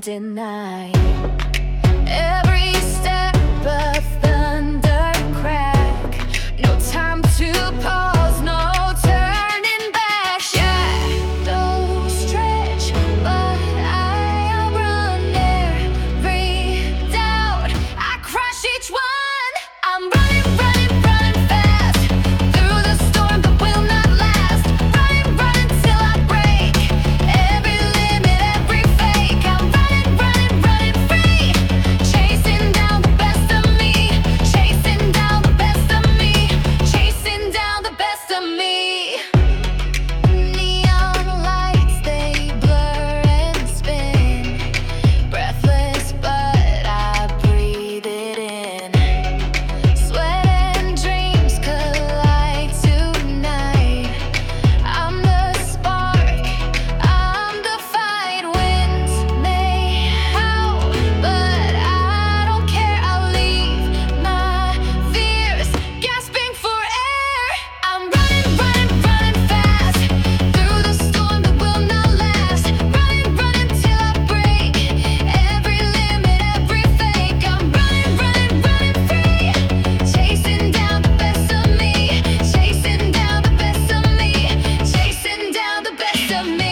deny. Every step a thunder crack. No time to pause, no turning back. Shadows stretch, but I outrun every doubt. I crush each one. I'm running, running, running fast through the storm that will not last. Running, running till I break every limit, every fake. I'm running, running, running free, chasing down the best of me, chasing down the best of me, chasing down the best of me. Neon lights, they blur and spin, breathless but I breathe it in. Sweat and dreams collide tonight. I'm the spark, I'm the fight. Winds may howl, but I don't care. I'll leave my fears gasping for air. I'm running, running, running fast through the storm that will not last. Running, running till I break every limit, every fake. I'm running, running, running free, chasing down the best of me, chasing down the best of me, chasing down the best of me.